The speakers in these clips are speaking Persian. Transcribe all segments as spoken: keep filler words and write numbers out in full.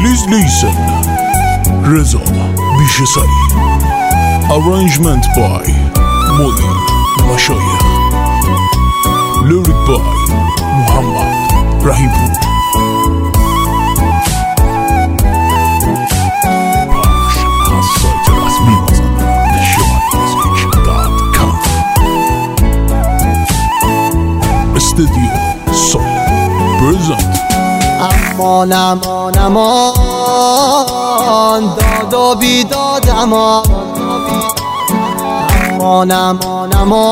Please listen. Reza Bishesari. Arrangement by Moin Mashayikh. Lyric by Muhammad Rahimpour. Studio Soul present. امان امان امان داد و بیداد امان امان امان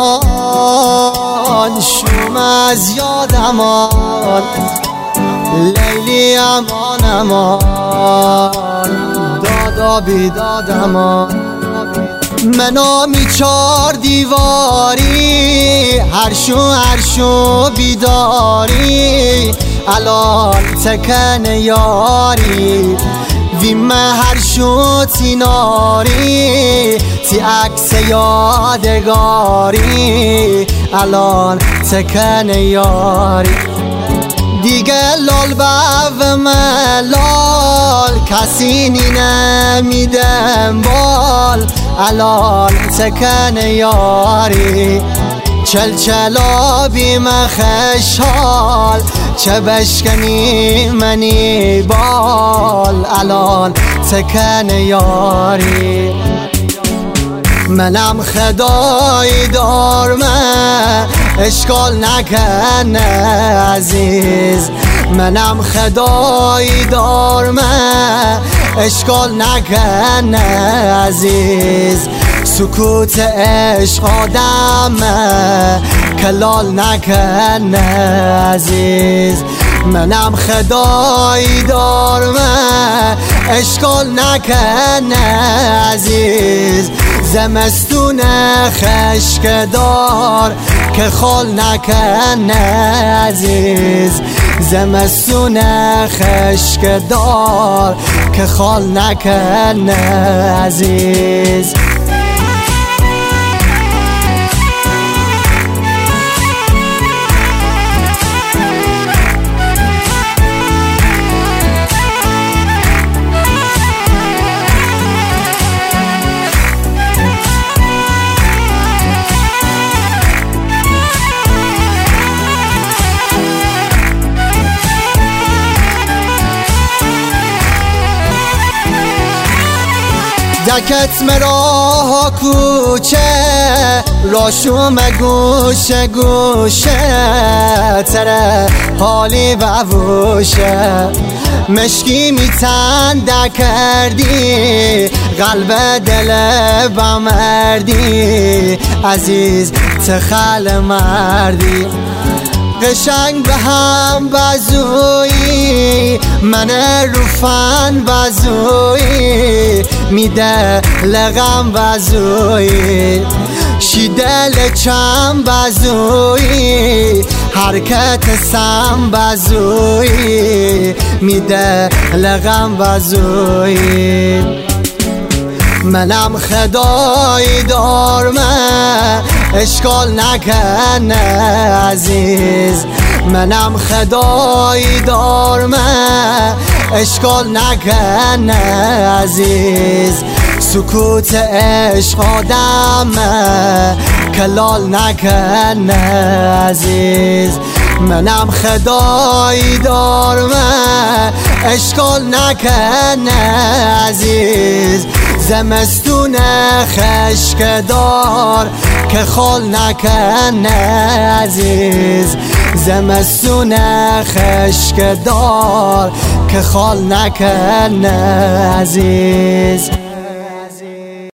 امان شوم از یاد امان لیلی امان امان داد و بیداد امان منو می چار دیواری هرشو هرشو بیداری الان تکن یاری ویمه هرشو تیناری تی عکس یادگاری الان تکن یاری دیگه لال بو ملال کسی نی نمیدم بال الان تکن یاری چل چلا بیم خشحال چه بشکنی منی بال الان تکن یاری منم خدای دارمه اشکال نکنه عزیز منم خدای دارمه اشکال نکنه عزیز سکوت عشق آدمه کلال نکنه عزیز منم خدای دارمه اشکال نکنه عزیز زمستون خشک دار که خال نکنه عزیز زمستون خشک دار که خال نکنه عزیز دکت مرا کوچه راشوم گوشه گوشه تره حالی بوشه مشکی میتنده کردی قلب دل بمردی عزیز تخل مردی قشنگ به هم بزویی من روفن بزویی میده لغم بزویی شیدل چم بزویی حرکت سم بزویی میده لغم بزویی منم خدای دارمه اشکال نکنه عزیز منم خدای دارمه اشکال نکنه عزیز سکوت عشق آدمه کلال نکنه عزیز منم خدای دارمه اشکال نکنه عزیز زمستون خشک دار که خال نکنه عزیز زمستون خشک دار که خال نکنه عزیز